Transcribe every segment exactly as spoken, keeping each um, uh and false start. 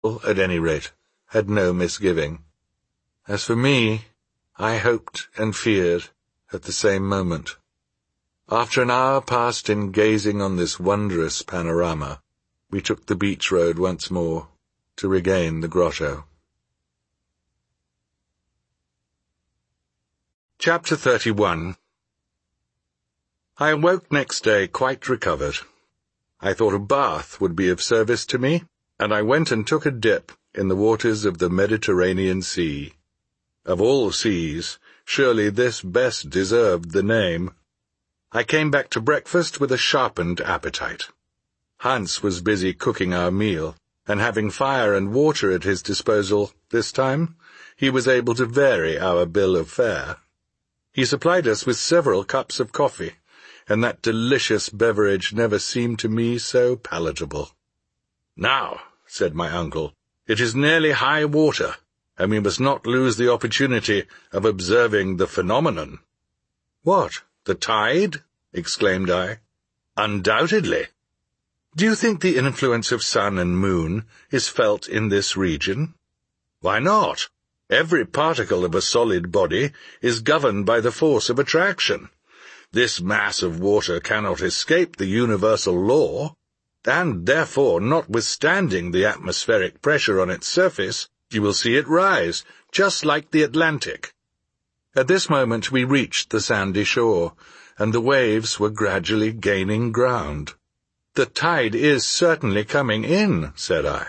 at any rate, had no misgiving. As for me, I hoped and feared at the same moment. After an hour passed in gazing on this wondrous panorama, we took the beach road once more to regain the grotto. Chapter thirty-one. I awoke next day quite recovered. I thought a bath would be of service to me, and I went and took a dip in the waters of the Mediterranean Sea. Of all seas, surely this best deserved the name. I came back to breakfast with a sharpened appetite. Hans was busy cooking our meal, and having fire and water at his disposal this time, he was able to vary our bill of fare. He supplied us with several cups of coffee, and that delicious beverage never seemed to me so palatable. "Now," said my uncle, "it is nearly high water, and we must not lose the opportunity of observing the phenomenon." "What? The tide?" exclaimed I. "Undoubtedly. Do you think the influence of sun and moon is felt in this region?" "Why not? Every particle of a solid body is governed by the force of attraction. This mass of water cannot escape the universal law, and therefore, notwithstanding the atmospheric pressure on its surface, you will see it rise, just like the Atlantic." At this moment we reached the sandy shore, and the waves were gradually gaining ground. "The tide is certainly coming in," said I.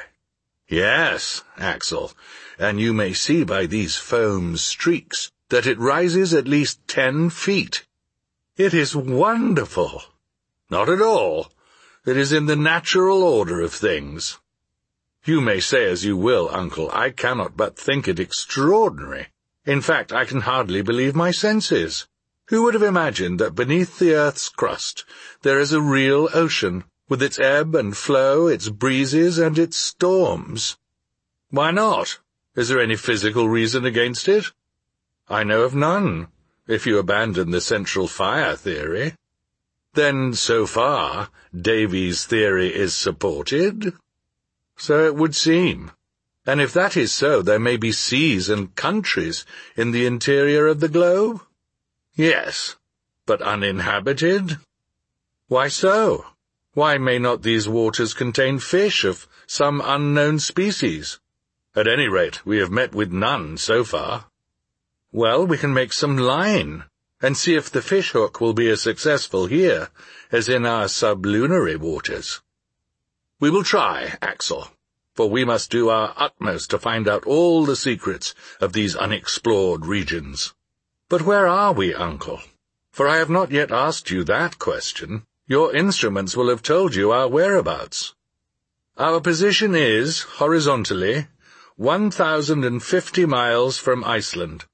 "Yes, Axel, and you may see by these foam streaks that it rises at least ten feet. It is wonderful." "Not at all. It is in the natural order of things." "You may say as you will, uncle, I cannot but think it extraordinary. In fact, I can hardly believe my senses. Who would have imagined that beneath the earth's crust there is a real ocean, with its ebb and flow, its breezes and its storms?" "Why not? Is there any physical reason against it?" "I know of none, if you abandon the central fire theory." "Then, so far, Davy's theory is supported?" "So it would seem. And if that is so, there may be seas and countries in the interior of the globe?" "Yes, but uninhabited?" "Why so? Why may not these waters contain fish of some unknown species? At any rate, we have met with none so far." "Well, we can make some line, and see if the fish-hook will be as successful here as in our sublunary waters." "We will try, Axel, for we must do our utmost to find out all the secrets of these unexplored regions." "But where are we, uncle? For I have not yet asked you that question. Your instruments will have told you our whereabouts." "Our position is, horizontally, one thousand and fifty miles from Iceland."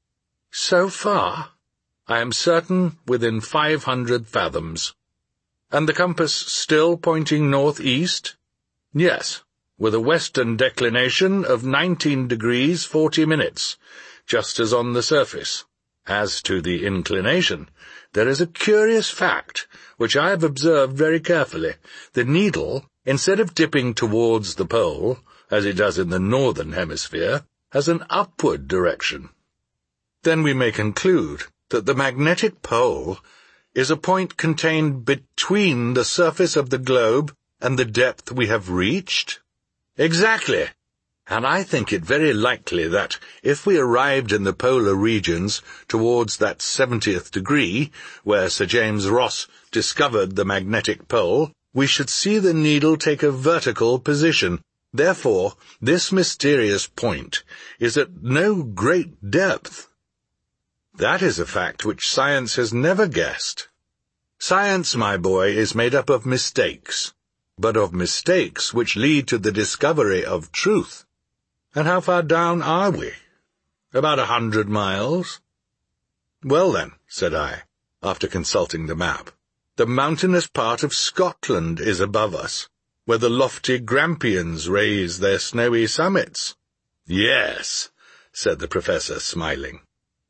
"So far?" "I am certain within five hundred fathoms." "And the compass still pointing northeast?" "Yes, with a western declination of nineteen degrees forty minutes, just as on the surface. As to the inclination, there is a curious fact, which I have observed very carefully. The needle, instead of dipping towards the pole, as it does in the northern hemisphere, has an upward direction." "Then we may conclude that the magnetic pole is a point contained between the surface of the globe and the depth we have reached?" "Exactly. And I think it very likely that, if we arrived in the polar regions towards that seventieth degree, where Sir James Ross discovered the magnetic pole, we should see the needle take a vertical position. Therefore, this mysterious point is at no great depth." "That is a fact which science has never guessed. Science, my boy, is made up of mistakes, but of mistakes which lead to the discovery of truth." "And how far down are we?" "About a hundred miles." "Well then," said I, after consulting the map, "the mountainous part of Scotland is above us, where the lofty Grampians raise their snowy summits." "Yes," said the professor, smiling.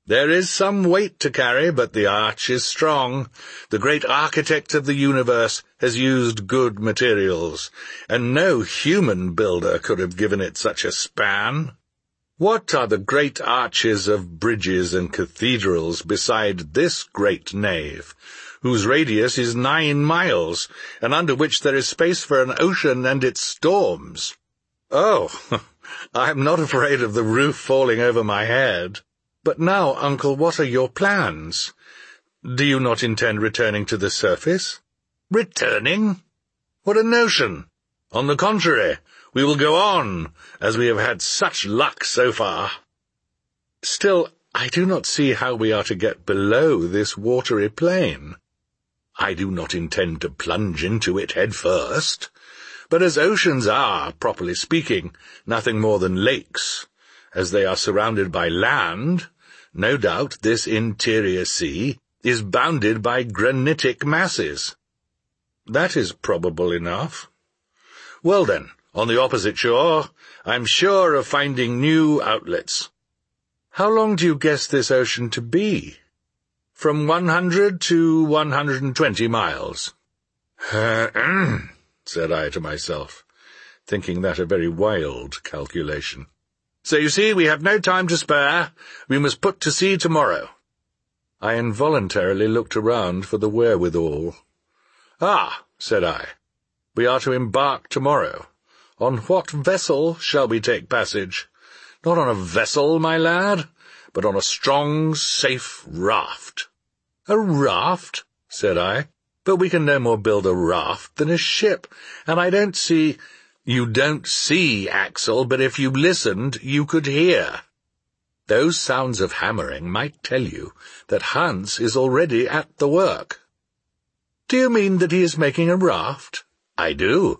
There is some weight to carry, but the arch is strong. The great architect of the universe has used good materials, and no human builder could have given it such a span. What are the great arches of bridges and cathedrals beside this great nave, whose radius is nine miles, and under which there is space for an ocean and its storms? Oh, I'm not afraid of the roof falling over my head. But now, Uncle, what are your plans? Do you not intend returning to the surface? Returning? What a notion! On the contrary, we will go on, as we have had such luck so far. Still, I do not see how we are to get below this watery plain. I do not intend to plunge into it head first, but as oceans are, properly speaking, nothing more than lakes, as they are surrounded by land, no doubt this interior sea is bounded by granitic masses. That is probable enough. Well then, on the opposite shore, I'm sure of finding new outlets. How long do you guess this ocean to be? From one hundred to one hundred and twenty miles. Said I to myself, thinking that a very wild calculation. So you see, we have no time to spare. We must put to sea tomorrow. I involuntarily looked around for the wherewithal. Ah, said I, we are to embark tomorrow. On what vessel shall we take passage? Not on a vessel, my lad, but on a strong, safe raft. A raft? Said I. But we can no more build a raft than a ship, and I don't see— You don't see, Axel, but if you listened, you could hear. Those sounds of hammering might tell you that Hans is already at the work. Do you mean that he is making a raft? I do.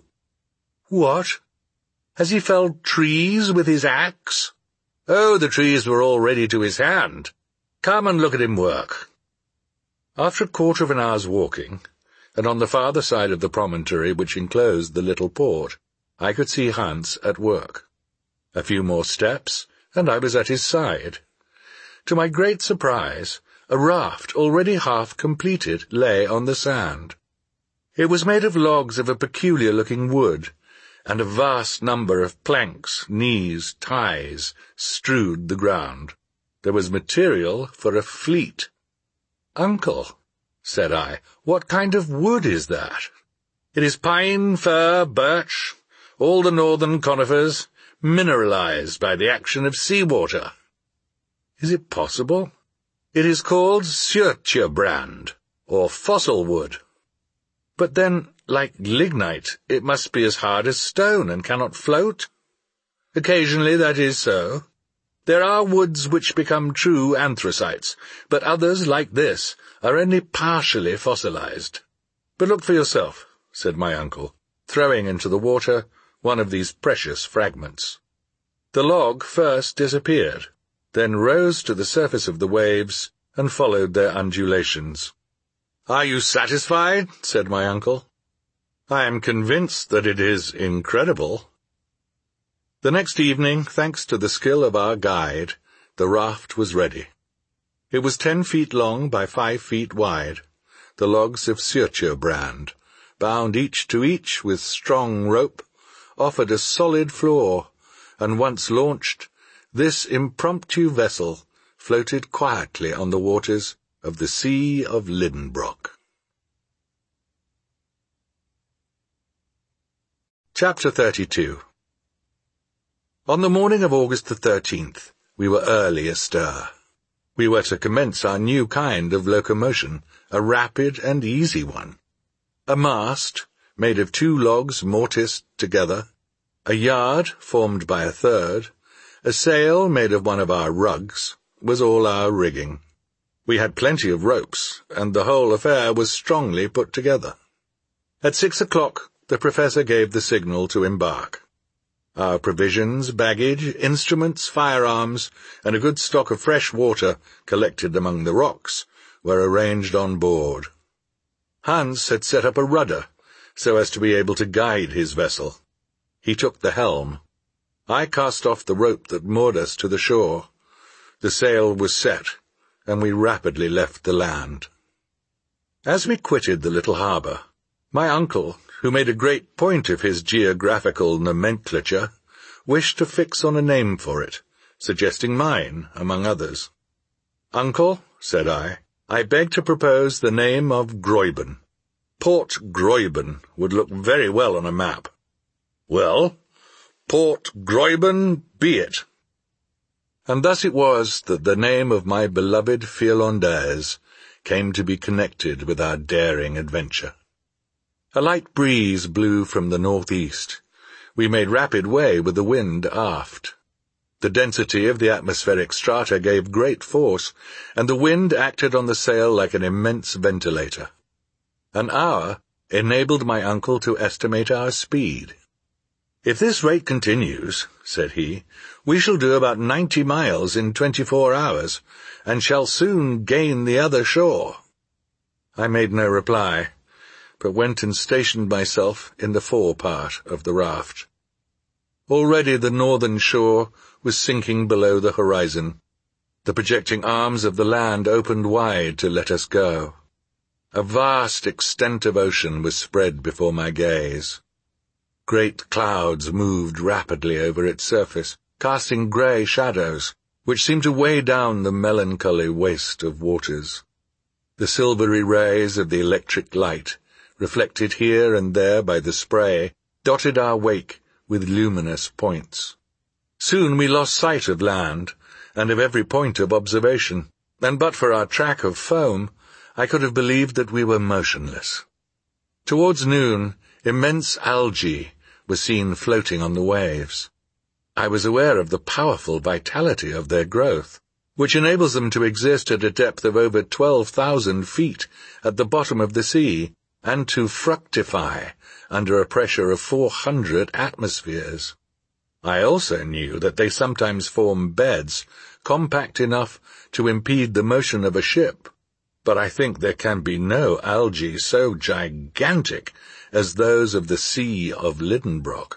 What? Has he felled trees with his axe? Oh, the trees were all ready to his hand. Come and look at him work. After a quarter of an hour's walking, and on the farther side of the promontory which enclosed the little port, I could see Hans at work. A few more steps, and I was at his side. To my great surprise, a raft already half completed lay on the sand. It was made of logs of a peculiar-looking wood, and a vast number of planks, knees, ties strewed the ground. There was material for a fleet. "Uncle," said I, "what kind of wood is that?" "It is pine, fir, birch, all the northern conifers, mineralized by the action of sea-water." "Is it possible?" "It is called Surturbrand, or fossil wood." "But then, like lignite, it must be as hard as stone and cannot float?" "Occasionally that is so. There are woods which become true anthracites, but others, like this, are only partially fossilized. But look for yourself," said my uncle, throwing into the water one of these precious fragments. The log first disappeared, then rose to the surface of the waves and followed their undulations. "Are you satisfied?" said my uncle. "I am convinced that it is incredible." The next evening, thanks to the skill of our guide, the raft was ready. It was ten feet long by five feet wide, the logs of Surturbrand, bound each to each with strong rope, offered a solid floor, and once launched, this impromptu vessel floated quietly on the waters of the Sea of Lidenbrock. Chapter thirty-two. On the morning of August the thirteenth, we were early astir. We were to commence our new kind of locomotion, a rapid and easy one. A mast, made of two logs mortised together, a yard formed by a third, a sail made of one of our rugs, was all our rigging. We had plenty of ropes, and the whole affair was strongly put together. At six o'clock the Professor gave the signal to embark. Our provisions, baggage, instruments, firearms, and a good stock of fresh water collected among the rocks were arranged on board. Hans had set up a rudder, so as to be able to guide his vessel. He took the helm. I cast off the rope that moored us to the shore. The sail was set, and we rapidly left the land. As we quitted the little harbour, my uncle, who made a great point of his geographical nomenclature, wished to fix on a name for it, suggesting mine, among others. "Uncle," said I, "I beg to propose the name of Gräuben. Port Gräuben would look very well on a map." "Well, Port Gräuben be it." And thus it was that the name of my beloved Fearlandaise came to be connected with our daring adventure. A light breeze blew from the northeast. We made rapid way with the wind aft. The density of the atmospheric strata gave great force, and the wind acted on the sail like an immense ventilator. An hour enabled my uncle to estimate our speed. "If this rate continues," said he, "we shall do about ninety miles in twenty-four hours, and shall soon gain the other shore." I made no reply, but went and stationed myself in the fore part of the raft. Already the northern shore was sinking below the horizon. The projecting arms of the land opened wide to let us go. A vast extent of ocean was spread before my gaze. Great clouds moved rapidly over its surface, casting grey shadows, which seemed to weigh down the melancholy waste of waters. The silvery rays of the electric light, reflected here and there by the spray, dotted our wake with luminous points. Soon we lost sight of land, and of every point of observation, and but for our track of foam, I could have believed that we were motionless. Towards noon, immense algae were seen floating on the waves. I was aware of the powerful vitality of their growth, which enables them to exist at a depth of over twelve thousand feet at the bottom of the sea, and to fructify under a pressure of four hundred atmospheres. I also knew that they sometimes form beds compact enough to impede the motion of a ship, but I think there can be no algae so gigantic as those of the Sea of Lidenbrock.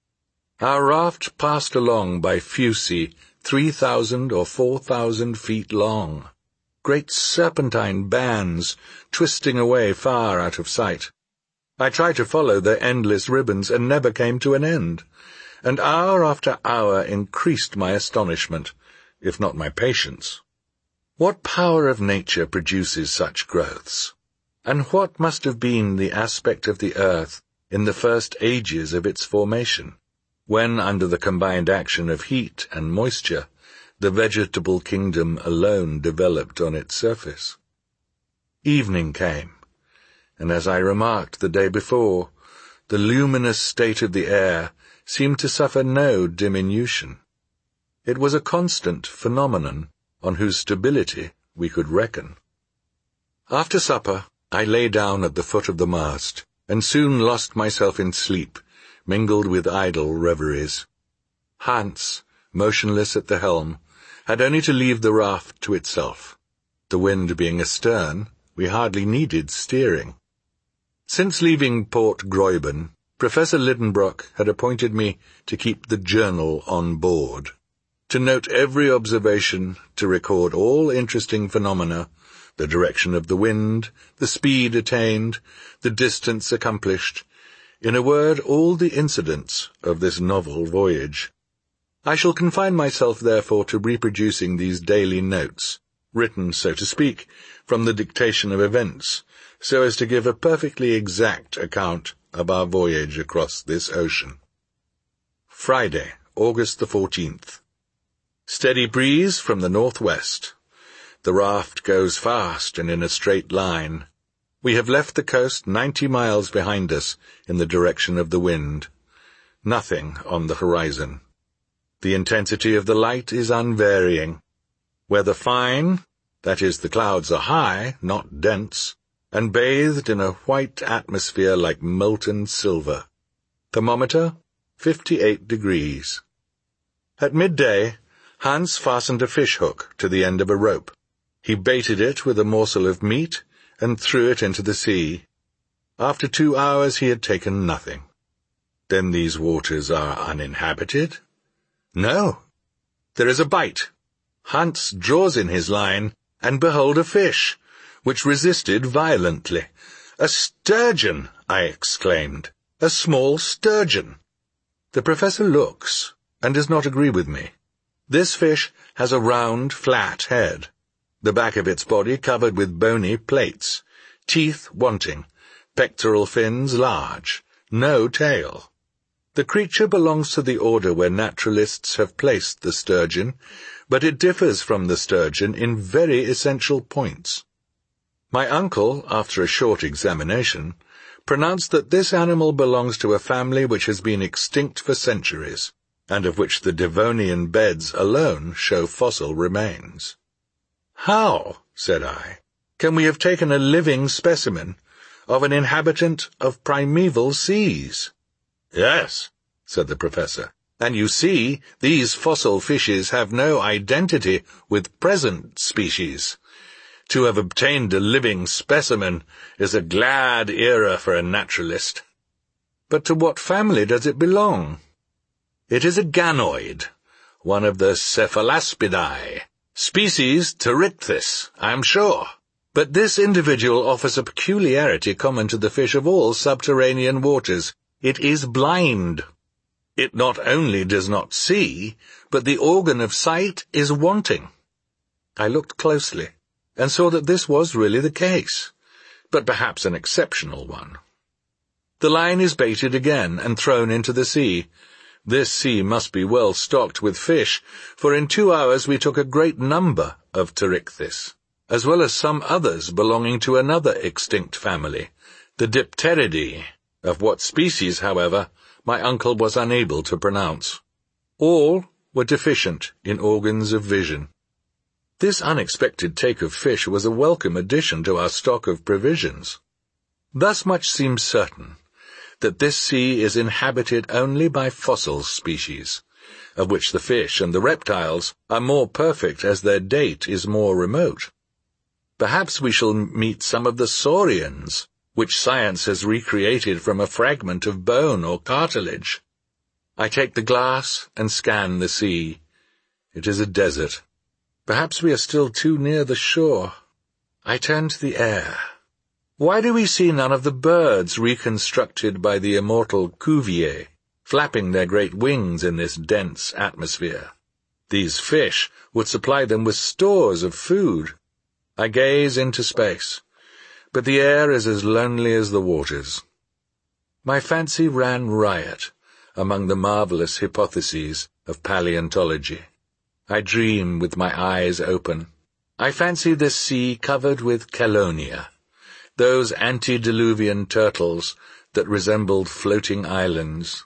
Our raft passed along by Fusi, three thousand or four thousand feet long, great serpentine bands twisting away far out of sight. I tried to follow their endless ribbons and never came to an end, and hour after hour increased my astonishment, if not my patience. What power of nature produces such growths? And what must have been the aspect of the earth in the first ages of its formation, when, under the combined action of heat and moisture, the vegetable kingdom alone developed on its surface? Evening came, and as I remarked the day before, the luminous state of the air seemed to suffer no diminution. It was a constant phenomenon on whose stability we could reckon. After supper, I lay down at the foot of the mast, and soon lost myself in sleep, mingled with idle reveries. Hans, motionless at the helm, had only to leave the raft to itself. The wind being astern, we hardly needed steering. Since leaving Port Gräuben, Professor Lidenbrock had appointed me to keep the journal on board, to note every observation, to record all interesting phenomena, the direction of the wind, the speed attained, the distance accomplished, in a word, all the incidents of this novel voyage. I shall confine myself, therefore, to reproducing these daily notes, written, so to speak, from the dictation of events, so as to give a perfectly exact account of our voyage across this ocean. Friday, August the fourteenth. Steady breeze from the northwest. The raft goes fast and in a straight line. We have left the coast ninety miles behind us in the direction of the wind. Nothing on the horizon. The intensity of the light is unvarying. Weather fine, that is, the clouds are high, not dense, and bathed in a white atmosphere like molten silver. Thermometer, fifty-eight degrees. At midday, Hans fastened a fish hook to the end of a rope. He baited it with a morsel of meat and threw it into the sea. After two hours he had taken nothing. Then these waters are uninhabited? No. There is a bite. Hans draws in his line, and behold a fish, which resisted violently. "A sturgeon!" I exclaimed. "A small sturgeon!" The professor looks, and does not agree with me. This fish has a round, flat head, the back of its body covered with bony plates, teeth wanting, pectoral fins large, no tail. The creature belongs to the order where naturalists have placed the sturgeon, but it differs from the sturgeon in very essential points. My uncle, after a short examination, pronounced that this animal belongs to a family which has been extinct for centuries, and of which the Devonian beds alone show fossil remains. "How," said I, "can we have taken a living specimen of an inhabitant of primeval seas?" "Yes," said the professor, "and you see, these fossil fishes have no identity with present species. To have obtained a living specimen is a glad era for a naturalist." "But to what family does it belong?" "It is a ganoid, one of the Cephalaspidae, species Pterichthys, I am sure. But this individual offers a peculiarity common to the fish of all subterranean waters. It is blind. It not only does not see, but the organ of sight is wanting." I looked closely, and saw that this was really the case, but perhaps an exceptional one. The line is baited again and thrown into the sea. This sea must be well stocked with fish, for in two hours we took a great number of Pterichthys, as well as some others belonging to another extinct family, the Dipteridae, of what species, however, my uncle was unable to pronounce. All were deficient in organs of vision. This unexpected take of fish was a welcome addition to our stock of provisions. Thus much seems certain, that this sea is inhabited only by fossil species, of which the fish and the reptiles are more perfect as their date is more remote. Perhaps we shall meet some of the saurians, which science has recreated from a fragment of bone or cartilage. I take the glass and scan the sea. It is a desert. Perhaps we are still too near the shore. I turn to the air. Why do we see none of the birds reconstructed by the immortal Cuvier, flapping their great wings in this dense atmosphere? These fish would supply them with stores of food. I gaze into space, but the air is as lonely as the waters. My fancy ran riot among the marvelous hypotheses of paleontology. I dream with my eyes open. I fancy this sea covered with chelonia, those antediluvian turtles that resembled floating islands.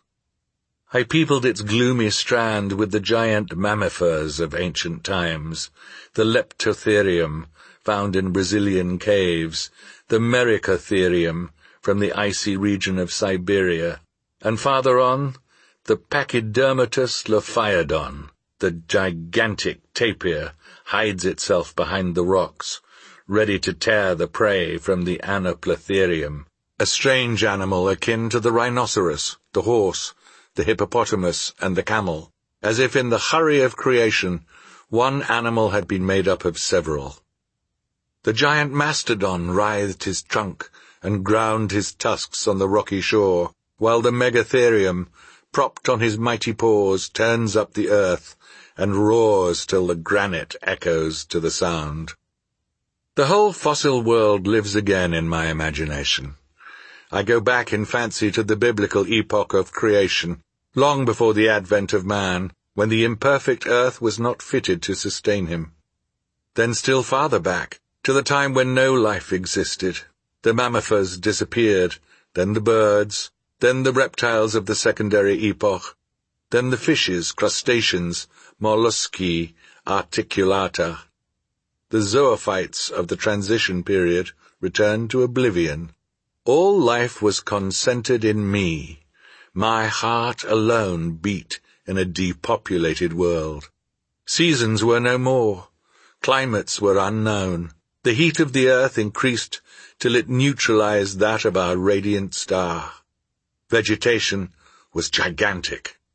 I peopled its gloomy strand with the giant mammifers of ancient times, the Leptotherium, found in Brazilian caves, the Mericotherium, from the icy region of Siberia, and farther on, the Pachydermatous Lophiodon. The gigantic tapir hides itself behind the rocks, ready to tear the prey from the Anoplotherium, a strange animal akin to the rhinoceros, the horse, the hippopotamus, and the camel, as if in the hurry of creation one animal had been made up of several. The giant mastodon writhed his trunk and ground his tusks on the rocky shore, while the Megatherium, propped on his mighty paws, turns up the earth and roars till the granite echoes to the sound. The whole fossil world lives again in my imagination. I go back in fancy to the biblical epoch of creation, long before the advent of man, when the imperfect earth was not fitted to sustain him. Then still farther back, to the time when no life existed. The mammifers disappeared, then the birds, then the reptiles of the secondary epoch, then the fishes, crustaceans, mollusci, articulata. The zoophytes of the transition period returned to oblivion. All life was concentered in me. My heart alone beat in a depopulated world. Seasons were no more. Climates were unknown. The heat of the earth increased till it neutralized that of our radiant star. Vegetation was gigantic.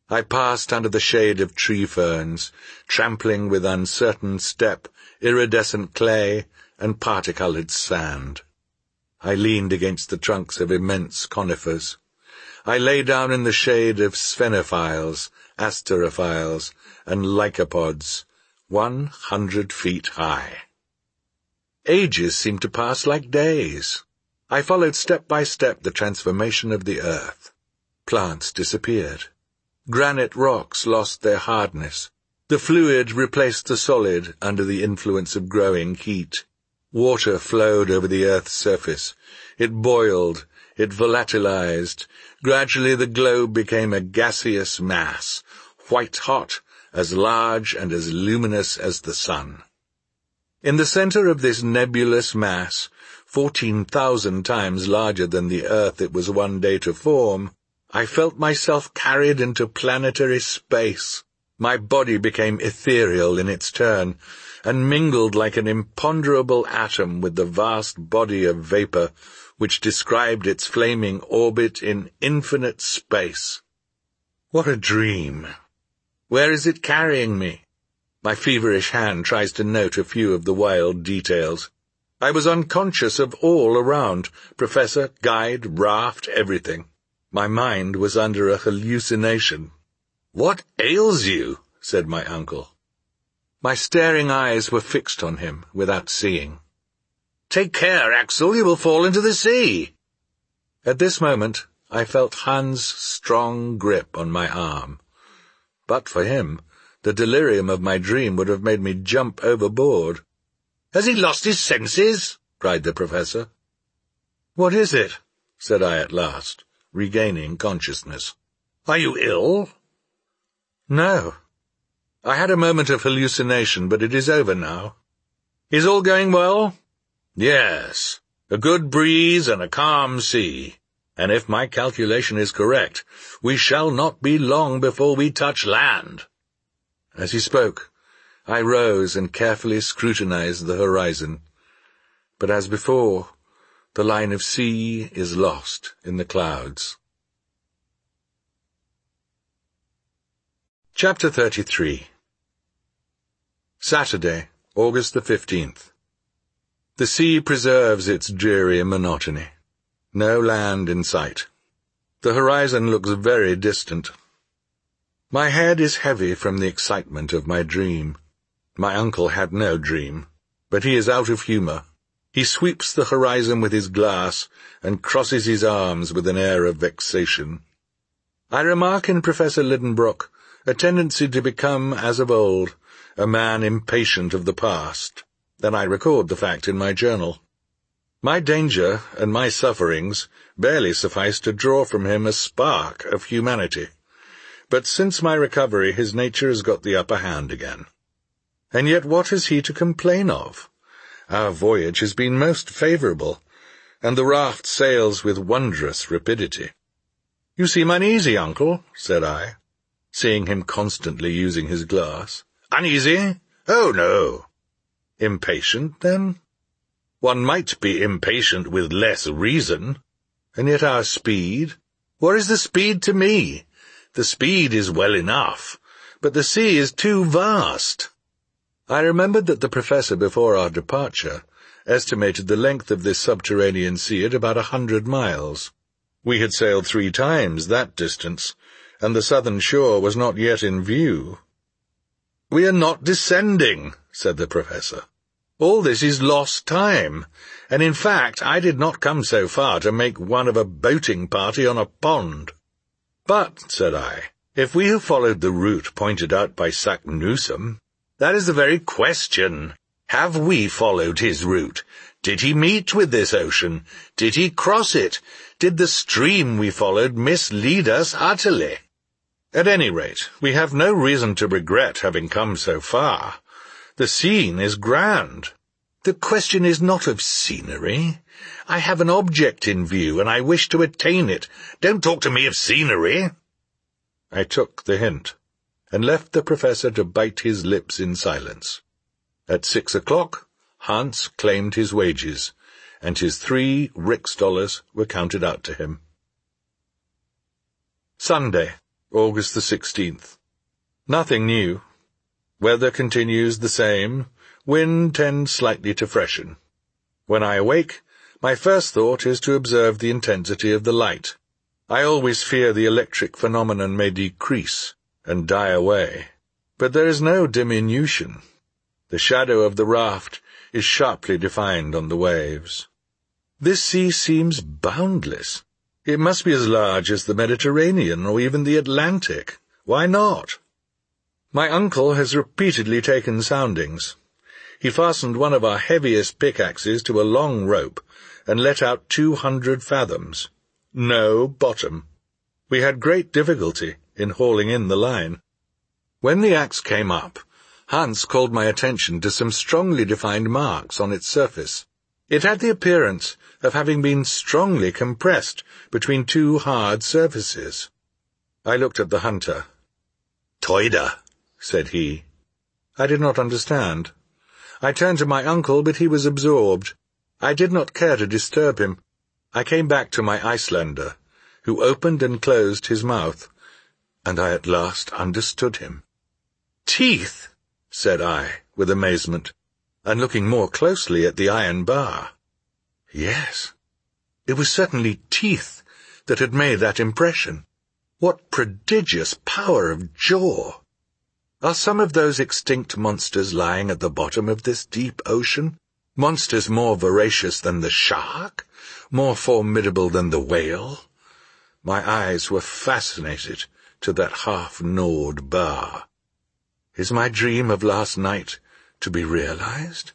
I passed under the shade of tree ferns, trampling with uncertain step iridescent clay and parti-coloured sand. I leaned against the trunks of immense conifers. I lay down in the shade of sphenophiles, asterophiles, and lycopods, one hundred feet high. Ages seemed to pass like days. I followed step by step the transformation of the earth. Plants disappeared. Granite rocks lost their hardness. The fluid replaced the solid under the influence of growing heat. Water flowed over the earth's surface. It boiled. It volatilized. Gradually the globe became a gaseous mass, white-hot, as large and as luminous as the sun. In the center of this nebulous mass, fourteen thousand times larger than the earth it was one day to form, I felt myself carried into planetary space. My body became ethereal in its turn, and mingled like an imponderable atom with the vast body of vapor which described its flaming orbit in infinite space. What a dream! Where is it carrying me? My feverish hand tries to note a few of the wild details. I was unconscious of all around, professor, guide, raft, everything. My mind was under a hallucination. "What ails you?" said my uncle. My staring eyes were fixed on him without seeing. "Take care, Axel, you will fall into the sea." At this moment I felt Hans' strong grip on my arm. But for him, the delirium of my dream would have made me jump overboard. "Has he lost his senses?" cried the professor. "What is it?" said I at last, regaining consciousness. "Are you ill?" "No. I had a moment of hallucination, but it is over now." "Is all going well?" "Yes. A good breeze and a calm sea. And if my calculation is correct, we shall not be long before we touch land." As he spoke, I rose and carefully scrutinized the horizon. But as before, the line of sea is lost in the clouds. Chapter thirty-three. Saturday, August the fifteenth. The sea preserves its dreary monotony. No land in sight. The horizon looks very distant. My head is heavy from the excitement of my dream. My uncle had no dream, but he is out of humour. He sweeps the horizon with his glass and crosses his arms with an air of vexation. I remark in Professor Lidenbrock a tendency to become, as of old, a man impatient of the past. Then I record the fact in my journal. My danger and my sufferings barely suffice to draw from him a spark of humanity. But since my recovery his nature has got the upper hand again. And yet what has he to complain of? Our voyage has been most favourable, and the raft sails with wondrous rapidity. "You seem uneasy, uncle," said I, seeing him constantly using his glass. "Uneasy? Oh, no." "Impatient, then?" "One might be impatient with less reason." "And yet our speed?" "What is the speed to me? The speed is well enough, but the sea is too vast." I remembered that the professor, before our departure, estimated the length of this subterranean sea at about a hundred miles. We had sailed three times that distance, and the southern shore was not yet in view. "We are not descending," said the professor. "All this is lost time, and in fact I did not come so far to make one of a boating party on a pond." "But," said I, "if we have followed the route pointed out by Saknussemm—" "That is the very question. Have we followed his route? Did he meet with this ocean? Did he cross it? Did the stream we followed mislead us utterly? At any rate, we have no reason to regret having come so far. The scene is grand. The question is not of scenery. I have an object in view, and I wish to attain it. Don't talk to me of scenery." I took the hint, and left the professor to bite his lips in silence. At six o'clock, Hans claimed his wages, and his three rix dollars were counted out to him. Sunday, August the sixteenth. Nothing new. Weather continues the same. Wind tends slightly to freshen. When I awake, my first thought is to observe the intensity of the light. I always fear the electric phenomenon may decrease and die away. But there is no diminution. The shadow of the raft is sharply defined on the waves. This sea seems boundless. It must be as large as the Mediterranean or even the Atlantic. Why not? My uncle has repeatedly taken soundings. He fastened one of our heaviest pickaxes to a long rope and let out two hundred fathoms. No bottom. We had great difficulty in hauling in the line. When the axe came up, Hans called my attention to some strongly defined marks on its surface. It had the appearance of having been strongly compressed between two hard surfaces. I looked at the hunter. "Toida," said he. I did not understand. I turned to my uncle, but he was absorbed. I did not care to disturb him. I came back to my Icelander, who opened and closed his mouth, and I at last understood him. "Teeth," said I, with amazement, and looking more closely at the iron bar. Yes, it was certainly teeth that had made that impression. What prodigious power of jaw! Are some of those extinct monsters lying at the bottom of this deep ocean? Monsters more voracious than the shark? More formidable than the whale? My eyes were fascinated to that half-gnawed bar. Is my dream of last night to be realized?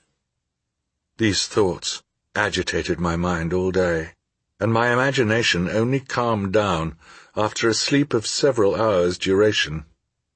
These thoughts agitated my mind all day, and my imagination only calmed down after a sleep of several hours' duration.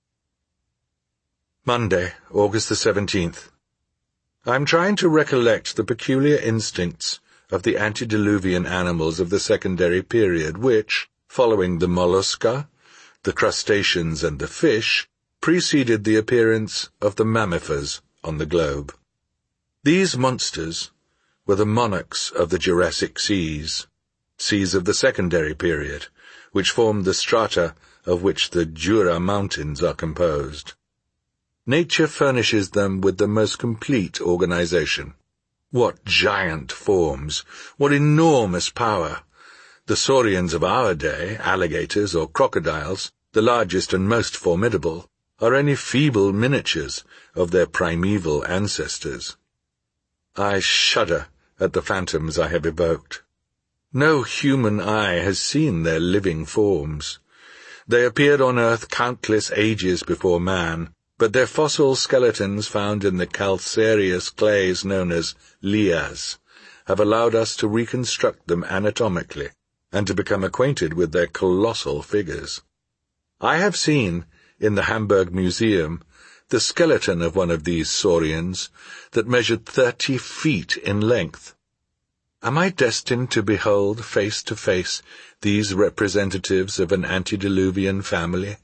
Monday, August the seventeenth. I am trying to recollect the peculiar instincts of the antediluvian animals of the secondary period which, following the mollusca, the crustaceans and the fish, preceded the appearance of the mammifers on the globe. These monsters were the monarchs of the Jurassic seas, seas of the secondary period, which formed the strata of which the Jura Mountains are composed. Nature furnishes them with the most complete organization. What giant forms! What enormous power! The saurians of our day, alligators or crocodiles, the largest and most formidable, are only feeble miniatures of their primeval ancestors. I shudder at the phantoms I have evoked. No human eye has seen their living forms. They appeared on Earth countless ages before man, but their fossil skeletons found in the calcareous clays known as lias have allowed us to reconstruct them anatomically and to become acquainted with their colossal figures. I have seen, in the Hamburg Museum, the skeleton of one of these saurians that measured thirty feet in length. Am I destined to behold face to face these representatives of an antediluvian family?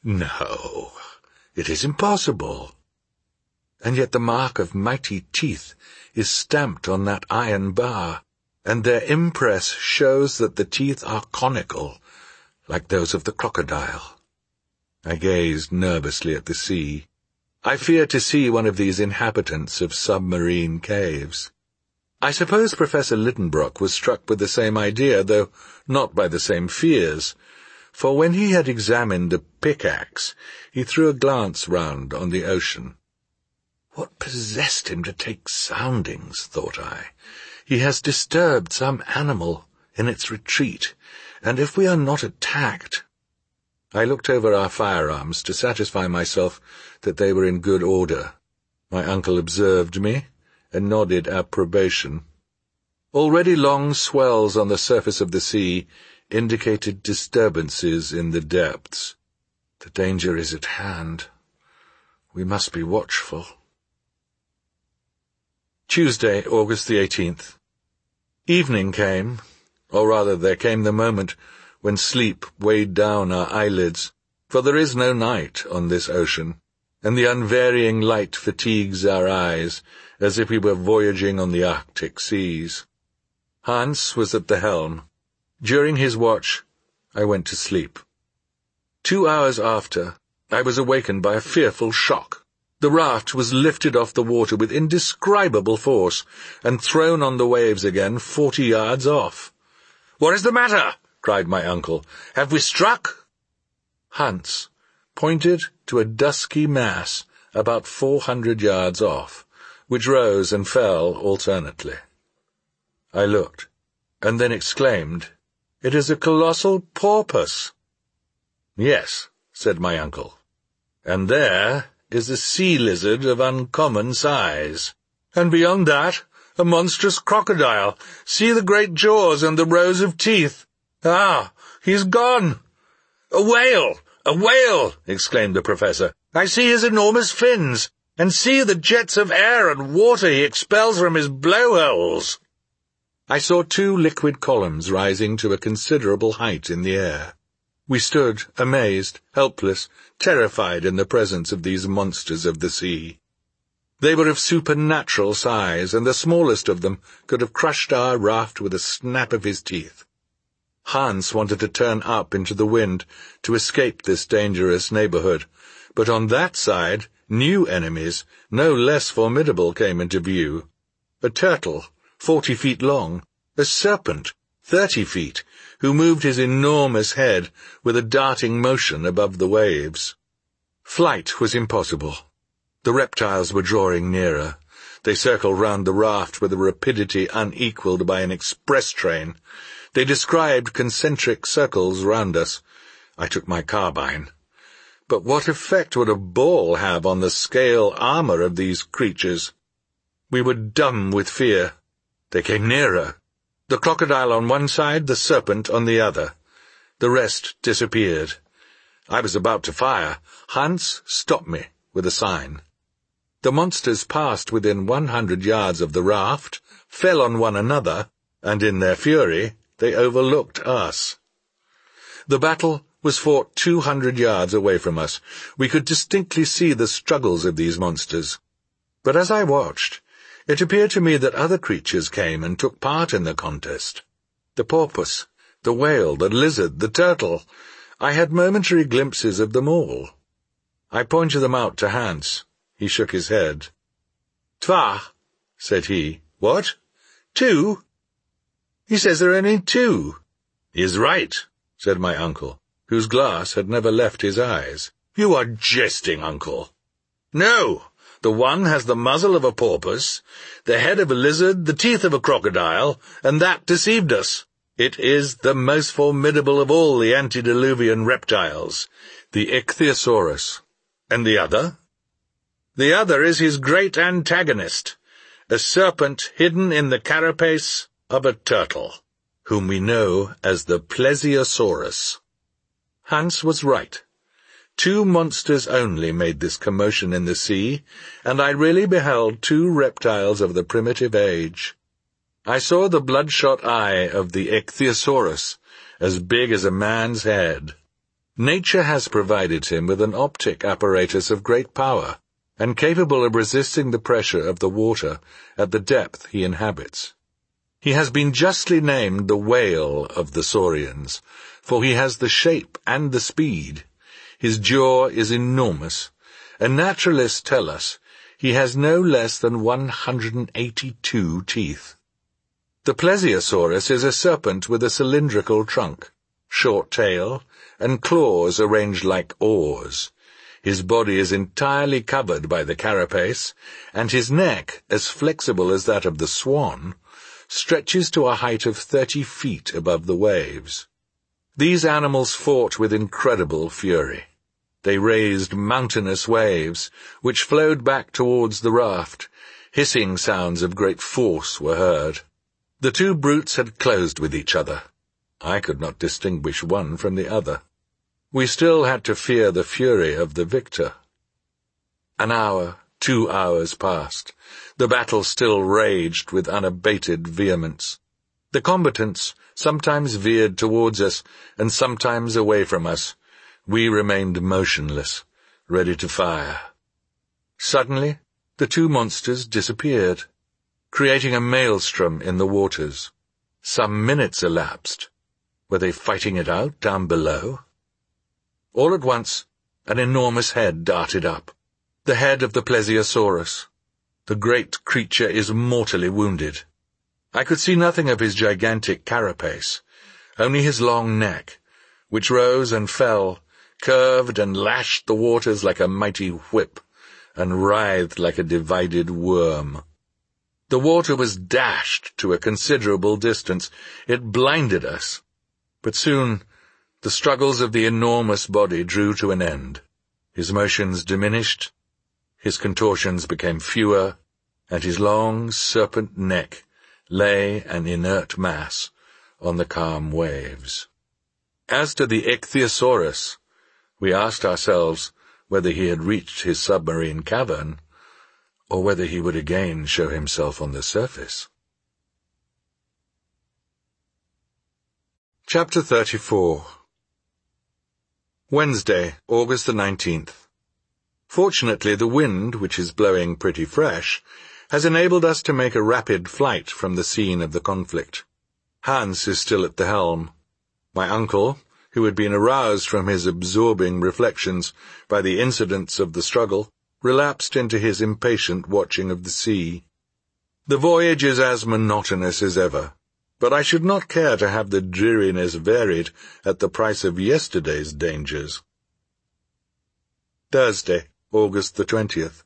No, it is impossible. And yet the mark of mighty teeth is stamped on that iron bar, and their impress shows that the teeth are conical, like those of the crocodile. I gazed nervously at the sea. I fear to see one of these inhabitants of submarine caves. I suppose Professor Lidenbrock was struck with the same idea, though not by the same fears, for when he had examined the pickaxe, he threw a glance round on the ocean. What possessed him to take soundings, thought I. He has disturbed some animal in its retreat, and if we are not attacked... I looked over our firearms to satisfy myself that they were in good order. My uncle observed me and nodded approbation. Already long swells on the surface of the sea indicated disturbances in the depths. The danger is at hand. We must be watchful. Tuesday, August the eighteenth. Evening came, or rather there came the moment when sleep weighed down our eyelids, for there is no night on this ocean, and the unvarying light fatigues our eyes as if we were voyaging on the Arctic seas. Hans was at the helm. During his watch, I went to sleep. Two hours after, I was awakened by a fearful shock. The raft was lifted off the water with indescribable force and thrown on the waves again forty yards off. "What is the matter?" cried my uncle. "Have we struck?" Hans pointed to a dusky mass about four hundred yards off, which rose and fell alternately. I looked, and then exclaimed, "It is a colossal porpoise." "Yes," said my uncle, "and there is a sea lizard of uncommon size. And beyond that, a monstrous crocodile. See the great jaws and the rows of teeth. Ah, he's gone!" "A whale! A whale!" exclaimed the professor. "I see his enormous fins, and see the jets of air and water he expels from his blowholes." I saw two liquid columns rising to a considerable height in the air. We stood, amazed, helpless, terrified in the presence of these monsters of the sea. They were of supernatural size, and the smallest of them could have crushed our raft with a snap of his teeth. Hans wanted to turn up into the wind to escape this dangerous neighborhood, but on that side new enemies, no less formidable, came into view. A turtle, forty feet long, a serpent, thirty feet, who moved his enormous head with a darting motion above the waves. Flight was impossible. The reptiles were drawing nearer. They circled round the raft with a rapidity unequalled by an express train. They described concentric circles round us. I took my carbine. But what effect would a ball have on the scale armor of these creatures? We were dumb with fear. They came nearer. The crocodile on one side, the serpent on the other. The rest disappeared. I was about to fire. Hans stopped me with a sign. The monsters passed within one hundred yards of the raft, fell on one another, and in their fury they overlooked us. The battle was fought two hundred yards away from us. We could distinctly see the struggles of these monsters. But as I watched, it appeared to me that other creatures came and took part in the contest. The porpoise, the whale, the lizard, the turtle. I had momentary glimpses of them all. I pointed them out to Hans. He shook his head. "Twa," said he. "What? Two? He says there are only two." "He is right," said my uncle, whose glass had never left his eyes. "You are jesting, uncle." "No, the one has the muzzle of a porpoise, the head of a lizard, the teeth of a crocodile, and that deceived us. It is the most formidable of all the antediluvian reptiles, the Ichthyosaurus. And the other?" "The other is his great antagonist, a serpent hidden in the carapace of a turtle, whom we know as the Plesiosaurus." Hans was right. Two monsters only made this commotion in the sea, and I really beheld two reptiles of the primitive age. I saw the bloodshot eye of the Ichthyosaurus, as big as a man's head. Nature has provided him with an optic apparatus of great power, and capable of resisting the pressure of the water at the depth he inhabits. He has been justly named the whale of the saurians, for he has the shape and the speed. His jaw is enormous, and naturalists tell us he has no less than one hundred eighty-two teeth. The Plesiosaurus is a serpent with a cylindrical trunk, short tail, and claws arranged like oars. His body is entirely covered by the carapace, and his neck, as flexible as that of the swan, stretches to a height of thirty feet above the waves. These animals fought with incredible fury. They raised mountainous waves, which flowed back towards the raft. Hissing sounds of great force were heard. The two brutes had closed with each other. I could not distinguish one from the other. We still had to fear the fury of the victor. An hour, two hours passed. The battle still raged with unabated vehemence. The combatants sometimes veered towards us, and sometimes away from us. We remained motionless, ready to fire. Suddenly, the two monsters disappeared, creating a maelstrom in the waters. Some minutes elapsed. Were they fighting it out down below? All at once, an enormous head darted up. The head of the Plesiosaurus. The great creature is mortally wounded. I could see nothing of his gigantic carapace, only his long neck, which rose and fell, curved and lashed the waters like a mighty whip, and writhed like a divided worm. The water was dashed to a considerable distance. It blinded us. But soon the struggles of the enormous body drew to an end. His motions diminished, his contortions became fewer, and his long serpent neck lay an inert mass on the calm waves. As to the Ichthyosaurus, we asked ourselves whether he had reached his submarine cavern, or whether he would again show himself on the surface. Chapter thirty-four. Wednesday, August the nineteenth. Fortunately, the wind, which is blowing pretty fresh, has enabled us to make a rapid flight from the scene of the conflict. Hans is still at the helm. My uncle, who had been aroused from his absorbing reflections by the incidents of the struggle, relapsed into his impatient watching of the sea. The voyage is as monotonous as ever, but I should not care to have the dreariness varied at the price of yesterday's dangers. Thursday, August the twentieth.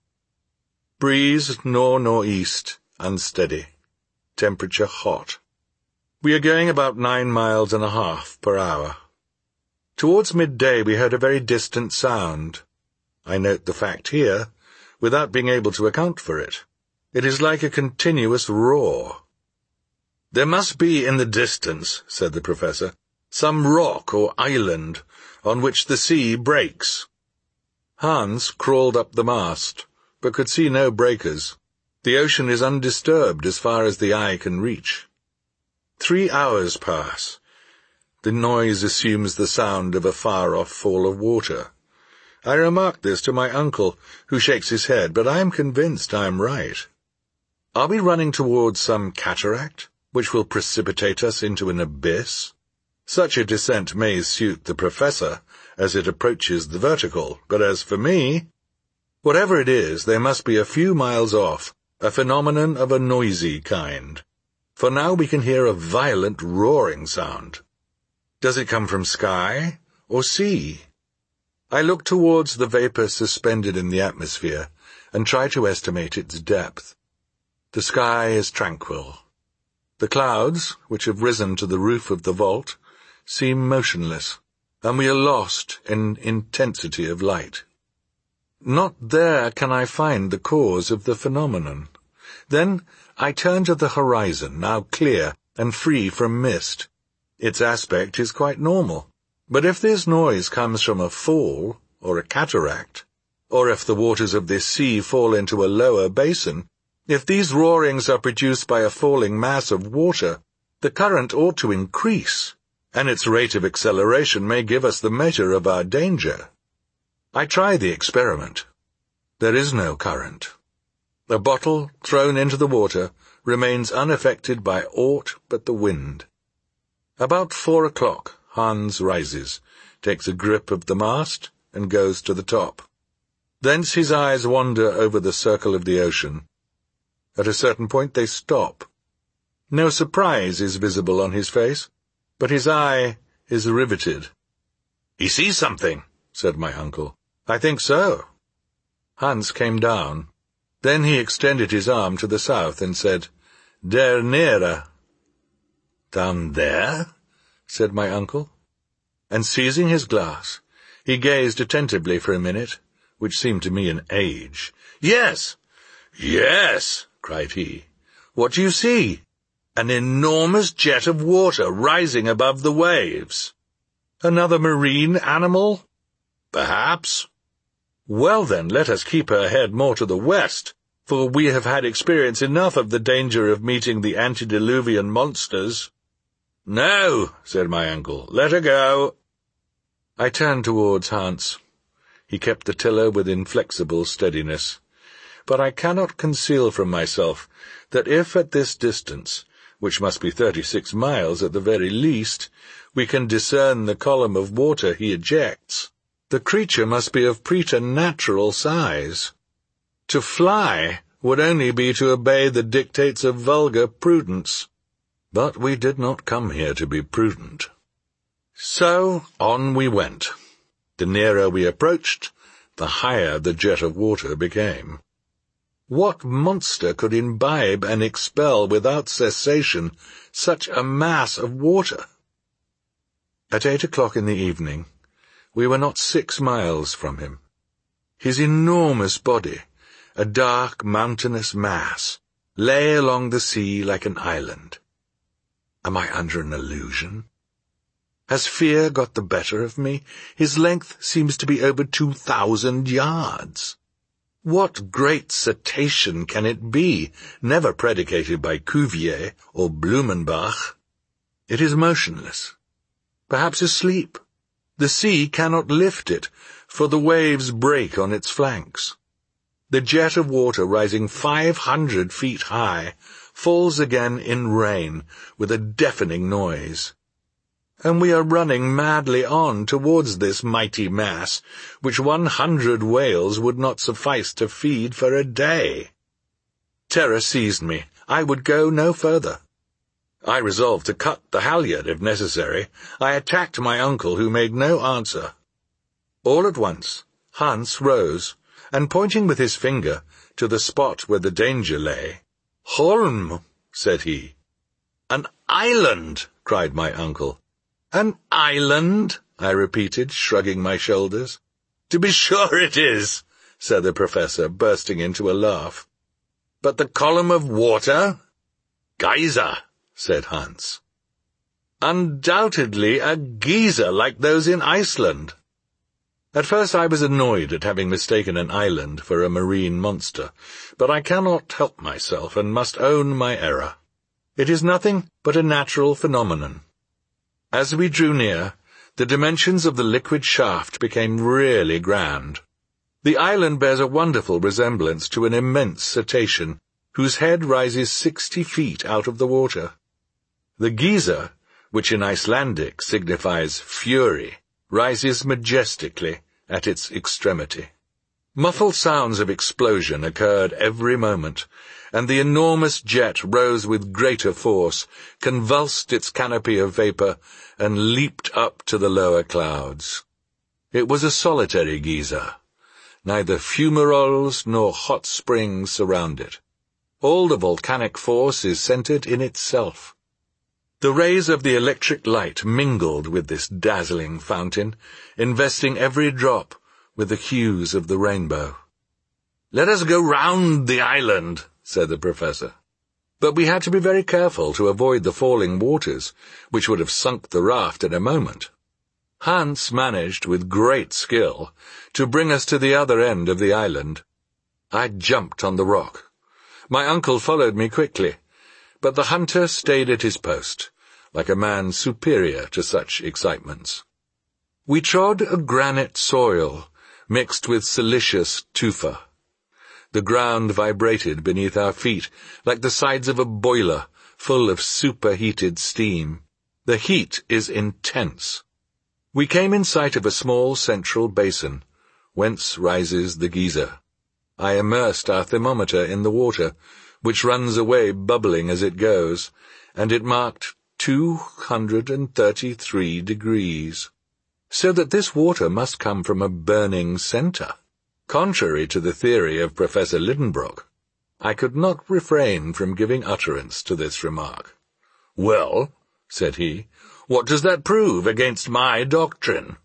Breeze nor-northeast, unsteady. Temperature hot. We are going about nine miles and a half per hour. Towards midday we heard a very distant sound. I note the fact here, without being able to account for it. It is like a continuous roar. "There must be in the distance," said the professor, "some rock or island on which the sea breaks." Hans crawled up the mast, but could see no breakers. The ocean is undisturbed as far as the eye can reach. Three hours pass. The noise assumes the sound of a far-off fall of water. I remark this to my uncle, who shakes his head, but I am convinced I am right. Are we running towards some cataract, which will precipitate us into an abyss? Such a descent may suit the professor as it approaches the vertical, but as for me, whatever it is, they must be a few miles off, a phenomenon of a noisy kind. For now we can hear a violent roaring sound. Does it come from sky or sea? I look towards the vapor suspended in the atmosphere and try to estimate its depth. The sky is tranquil. The clouds, which have risen to the roof of the vault, seem motionless, and we are lost in intensity of light. Not there can I find the cause of the phenomenon. Then I turn to the horizon, now clear and free from mist. Its aspect is quite normal. But if this noise comes from a fall, or a cataract, or if the waters of this sea fall into a lower basin, if these roarings are produced by a falling mass of water, the current ought to increase, and its rate of acceleration may give us the measure of our danger. I try the experiment. There is no current. A bottle thrown into the water remains unaffected by aught but the wind. About four o'clock, Hans rises, takes a grip of the mast, and goes to the top. Thence his eyes wander over the circle of the ocean. At a certain point they stop. No surprise is visible on his face, but his eye is riveted. "He sees something," said my uncle. "I think so." Hans came down. Then he extended his arm to the south and said, "Der Nere." "Down there?" said my uncle. And seizing his glass, he gazed attentively for a minute, which seemed to me an age. "Yes, yes," cried he. "What do you see?" "An enormous jet of water rising above the waves." "Another marine animal?" "Perhaps." "Well then, let us keep her head more to the west, for we have had experience enough of the danger of meeting the antediluvian monsters." "No," said my uncle, "let her go." I turned towards Hans. He kept the tiller with inflexible steadiness. But I cannot conceal from myself that if at this distance, which must be thirty-six miles at the very least, we can discern the column of water he ejects, The creature must be of preternatural size. To fly would only be to obey the dictates of vulgar prudence. But we did not come here to be prudent. So on we went. The nearer we approached, the higher the jet of water became. What monster could imbibe and expel without cessation such a mass of water? At eight o'clock in the evening, we were not six miles from him. His enormous body, a dark mountainous mass, lay along the sea like an island. Am I under an illusion? Has fear got the better of me? His length seems to be over two thousand yards. What great cetacean can it be, never predicated by Cuvier or Blumenbach? It is motionless, perhaps asleep. The sea cannot lift it, for the waves break on its flanks. The jet of water, rising five hundred feet high, falls again in rain with a deafening noise. And we are running madly on towards this mighty mass, which one hundred whales would not suffice to feed for a day. Terror seized me. I would go no further. I resolved to cut the halyard if necessary. I attacked my uncle, who made no answer. All at once, Hans rose, and pointing with his finger to the spot where the danger lay, "Holm," said he. "An island!" cried my uncle. "An island?" I repeated, shrugging my shoulders. "To be sure it is," said the professor, bursting into a laugh. "But the column of water?" "Geyser," said Hans. "Undoubtedly a geyser like those in Iceland." At first I was annoyed at having mistaken an island for a marine monster, but I cannot help myself and must own my error. It is nothing but a natural phenomenon. As we drew near, the dimensions of the liquid shaft became really grand. The island bears a wonderful resemblance to an immense cetacean, whose head rises sixty feet out of the water. The geyser, which in Icelandic signifies fury, rises majestically at its extremity. Muffled sounds of explosion occurred every moment, and the enormous jet rose with greater force, convulsed its canopy of vapour, and leaped up to the lower clouds. It was a solitary geyser. Neither fumaroles nor hot springs surround it. All the volcanic force is centred in itself. The rays of the electric light mingled with this dazzling fountain, investing every drop with the hues of the rainbow. "Let us go round the island," said the professor. But we had to be very careful to avoid the falling waters, which would have sunk the raft in a moment. Hans managed, with great skill, to bring us to the other end of the island. I jumped on the rock. My uncle followed me quickly, but the hunter stayed at his post, like a man superior to such excitements. We trod a granite soil, mixed with silicious tufa. The ground vibrated beneath our feet like the sides of a boiler full of superheated steam. The heat is intense. We came in sight of a small central basin, whence rises the geyser. I immersed our thermometer in the water, which runs away bubbling as it goes, and it marked two hundred and thirty-three degrees. So that this water must come from a burning centre. Contrary to the theory of Professor Lidenbrock, I could not refrain from giving utterance to this remark. "Well," said he, "what does that prove against my doctrine?"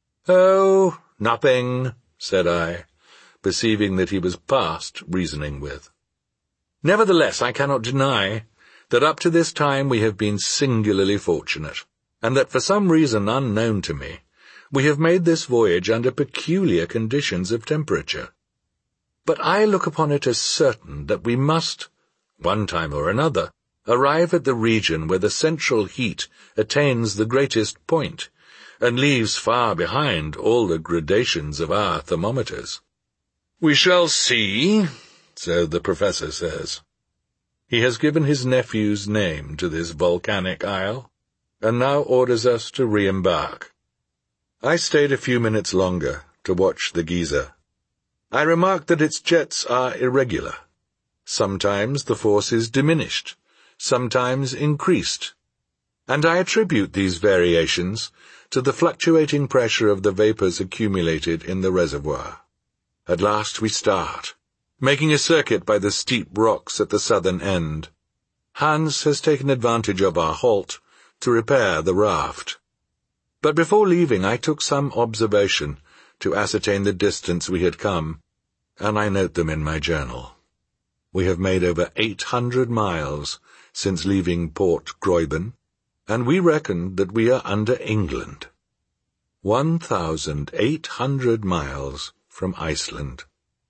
"Oh, nothing," said I, perceiving that he was past reasoning with. Nevertheless, I cannot deny that up to this time we have been singularly fortunate, and that for some reason unknown to me, we have made this voyage under peculiar conditions of temperature. But I look upon it as certain that we must, one time or another, arrive at the region where the central heat attains the greatest point, and leaves far behind all the gradations of our thermometers. "We shall see," so the professor says. He has given his nephew's name to this volcanic isle, and now orders us to re-embark. I stayed a few minutes longer to watch the geyser. I remarked that its jets are irregular. Sometimes the force is diminished, sometimes increased, and I attribute these variations to the fluctuating pressure of the vapors accumulated in the reservoir. At last we start, making a circuit by the steep rocks at the southern end. Hans has taken advantage of our halt to repair the raft. But before leaving I took some observation to ascertain the distance we had come, and I note them in my journal. We have made over eight hundred miles since leaving Port Gräuben, and we reckon that we are under England. One thousand eight hundred miles from Iceland.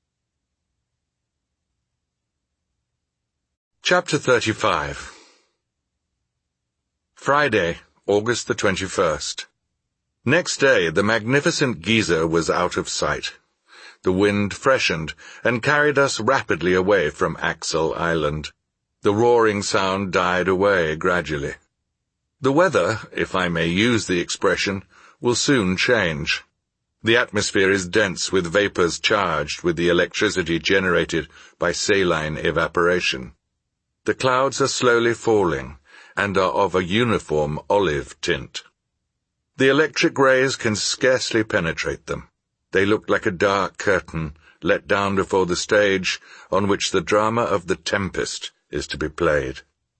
Chapter thirty-five. Friday, August the twenty-first. Next day the magnificent geyser was out of sight. The wind freshened and carried us rapidly away from Axel Island. The roaring sound died away gradually. The weather, if I may use the expression, will soon change. The atmosphere is dense with vapors charged with the electricity generated by saline evaporation. The clouds are slowly falling and are of a uniform olive tint. The electric rays can scarcely penetrate them. They look like a dark curtain let down before the stage on which the drama of the Tempest is to be played.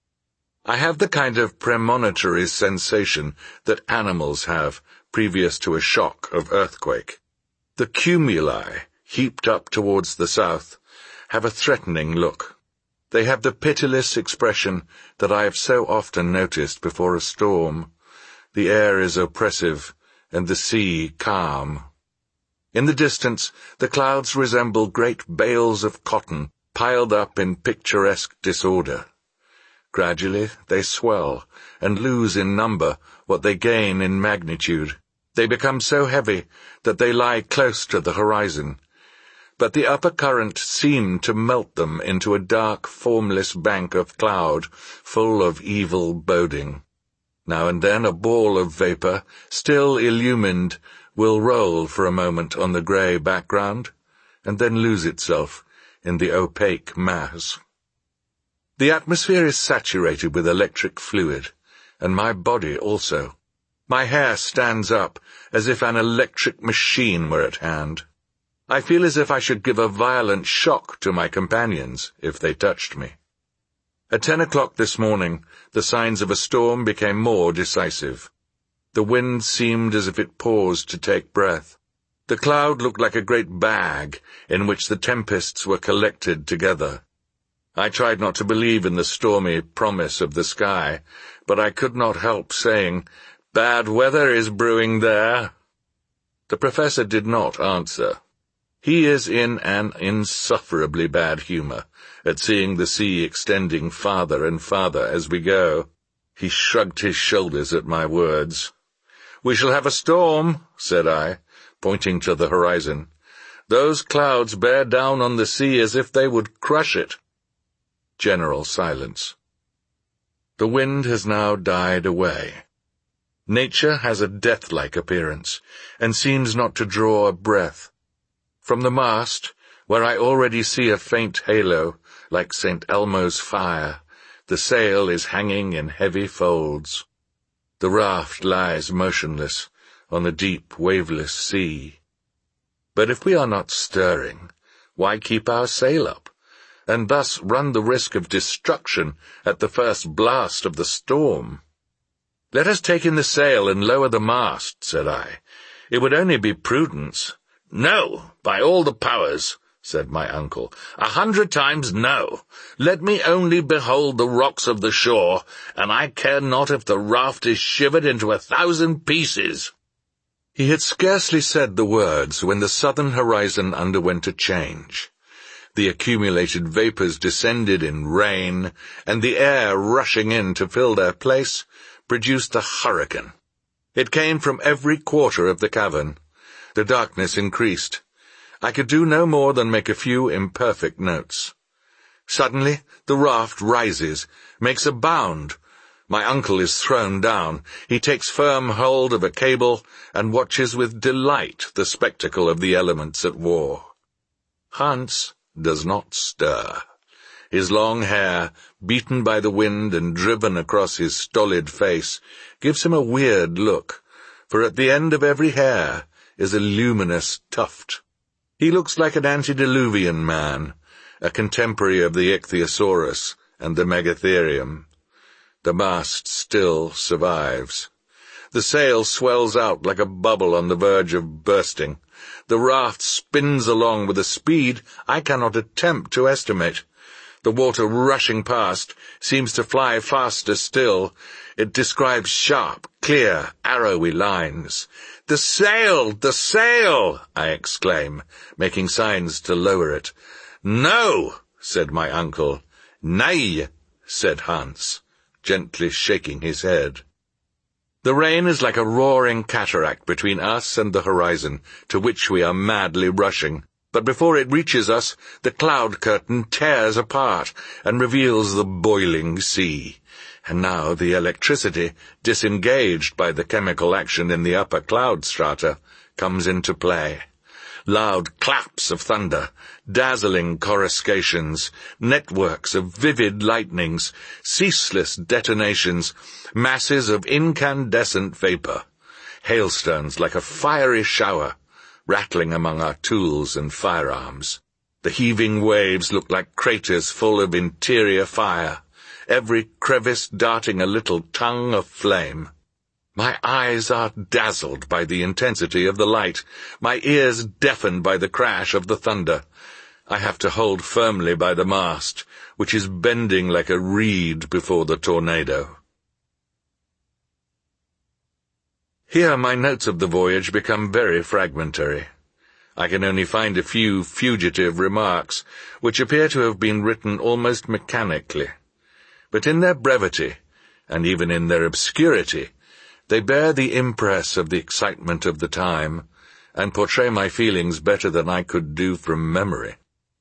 I have the kind of premonitory sensation that animals have previous to a shock of earthquake. The cumuli, heaped up towards the south, have a threatening look. They have the pitiless expression that I have so often noticed before a storm. The air is oppressive, and the sea calm. In the distance, the clouds resemble great bales of cotton piled up in picturesque disorder. Gradually they swell and lose in number what they gain in magnitude. They become so heavy that they lie close to the horizon, but the upper current seemed to melt them into a dark, formless bank of cloud full of evil boding. Now and then a ball of vapor, still illumined, will roll for a moment on the grey background, and then lose itself in the opaque mass. The atmosphere is saturated with electric fluid, and my body also. My hair stands up as if an electric machine were at hand. I feel as if I should give a violent shock to my companions if they touched me. At ten o'clock this morning, the signs of a storm became more decisive. The wind seemed as if it paused to take breath. The cloud looked like a great bag in which the tempests were collected together. I tried not to believe in the stormy promise of the sky, but I could not help saying, "Bad weather is brewing there." The professor did not answer. He is in an insufferably bad humor at seeing the sea extending farther and farther as we go. He shrugged his shoulders at my words. "We shall have a storm," said I, pointing to the horizon. "Those clouds bear down on the sea as if they would crush it." General silence. The wind has now died away. Nature has a death-like appearance, and seems not to draw a breath. From the mast, where I already see a faint halo, like Saint Elmo's fire, the sail is hanging in heavy folds. The raft lies motionless on the deep, waveless sea. But if we are not stirring, why keep our sail up, and thus run the risk of destruction at the first blast of the storm? "Let us take in the sail and lower the mast," said I. "It would only be prudence." "No, by all the powers," said my uncle. "A hundred times no. Let me only behold the rocks of the shore, and I care not if the raft is shivered into a thousand pieces." He had scarcely said the words when the southern horizon underwent a change. The accumulated vapors descended in rain, and the air rushing in to fill their place produced a hurricane. It came from every quarter of the cavern. The darkness increased. I could do no more than make a few imperfect notes. Suddenly the raft rises, makes a bound, My uncle is thrown down. He takes firm hold of a cable and watches with delight the spectacle of the elements at war. Hans does not stir. His long hair, beaten by the wind and driven across his stolid face, gives him a weird look, for at the end of every hair is a luminous tuft. He looks like an antediluvian man, a contemporary of the Ichthyosaurus and the Megatherium. The mast still survives. The sail swells out like a bubble on the verge of bursting. The raft spins along with a speed I cannot attempt to estimate. The water rushing past seems to fly faster still. It describes sharp, clear, arrowy lines. "The sail! The sail!" I exclaim, making signs to lower it. "No," said my uncle. "Nay," said Hans, gently shaking his head. The rain is like a roaring cataract between us and the horizon, to which we are madly rushing. But before it reaches us, the cloud curtain tears apart and reveals the boiling sea. And now the electricity, disengaged by the chemical action in the upper cloud strata, comes into play. Loud claps of thunder, dazzling coruscations, networks of vivid lightnings, ceaseless detonations, masses of incandescent vapor, hailstones like a fiery shower, rattling among our tools and firearms. The heaving waves look like craters full of interior fire, every crevice darting a little tongue of flame. My eyes are dazzled by the intensity of the light, my ears deafened by the crash of the thunder. I have to hold firmly by the mast, which is bending like a reed before the tornado. Here my notes of the voyage become very fragmentary. I can only find a few fugitive remarks, which appear to have been written almost mechanically. But in their brevity, and even in their obscurity, they bear the impress of the excitement of the time, and portray my feelings better than I could do from memory.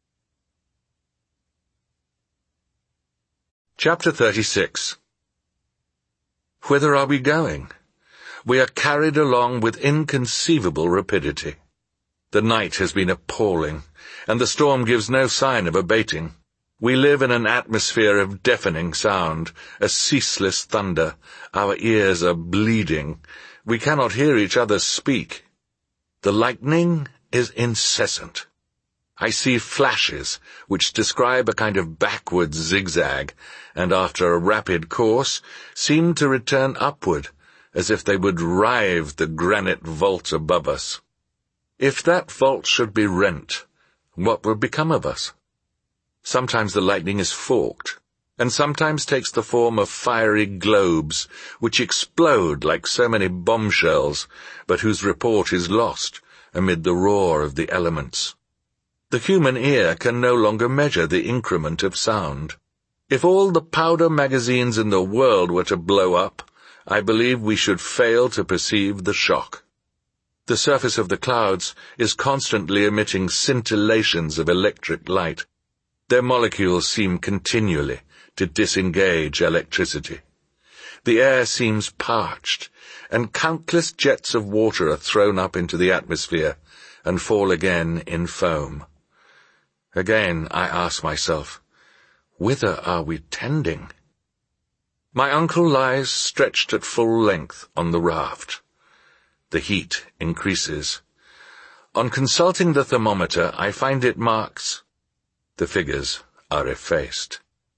Chapter thirty-six. Whither are we going? We are carried along with inconceivable rapidity. The night has been appalling, and the storm gives no sign of abating. We live in an atmosphere of deafening sound, a ceaseless thunder. Our ears are bleeding. We cannot hear each other speak. The lightning is incessant. I see flashes which describe a kind of backward zigzag, and after a rapid course seem to return upward, as if they would rive the granite vault above us. If that vault should be rent, what would become of us? Sometimes the lightning is forked, and sometimes takes the form of fiery globes, which explode like so many bombshells, but whose report is lost amid the roar of the elements. The human ear can no longer measure the increment of sound. If all the powder magazines in the world were to blow up, I believe we should fail to perceive the shock. The surface of the clouds is constantly emitting scintillations of electric light. Their molecules seem continually to disengage electricity. The air seems parched, and countless jets of water are thrown up into the atmosphere and fall again in foam. Again I ask myself, whither are we tending? My uncle lies stretched at full length on the raft. The heat increases. On consulting the thermometer, I find it marks. The figures are effaced.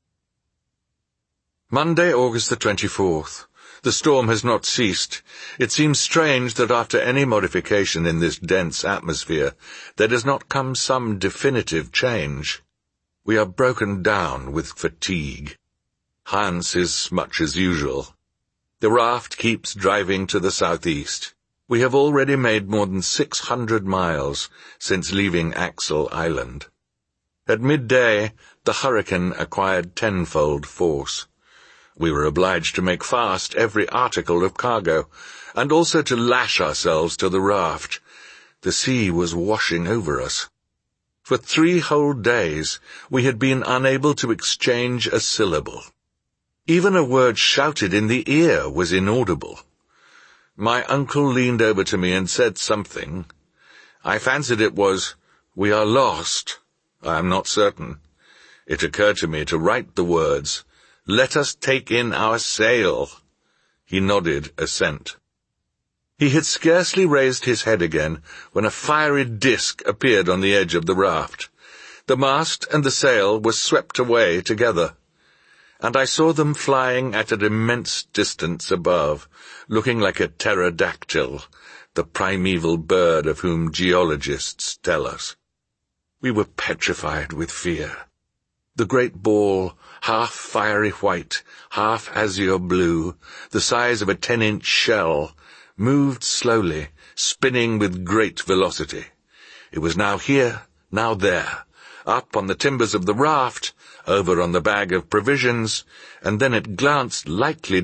Monday, August the twenty-fourth. The storm has not ceased. It seems strange that after any modification in this dense atmosphere, there does not come some definitive change. We are broken down with fatigue. Hans is much as usual. The raft keeps driving to the southeast. We have already made more than six hundred miles since leaving Axel Island. At midday, the hurricane acquired tenfold force. We were obliged to make fast every article of cargo, and also to lash ourselves to the raft. The sea was washing over us. For three whole days we had been unable to exchange a syllable. Even a word shouted in the ear was inaudible. My uncle leaned over to me and said something. I fancied it was, "We are lost." I am not certain. It occurred to me to write the words, "Let us take in our sail." He nodded assent. He had scarcely raised his head again when a fiery disk appeared on the edge of the raft. The mast and the sail were swept away together, and I saw them flying at an immense distance above, looking like a pterodactyl, the primeval bird of whom geologists tell us. We were petrified with fear. The great ball, half fiery white, half azure blue, the size of a ten-inch shell, moved slowly, spinning with great velocity. It was now here, now there, up on the timbers of the raft, over on the bag of provisions, and then it glanced lightly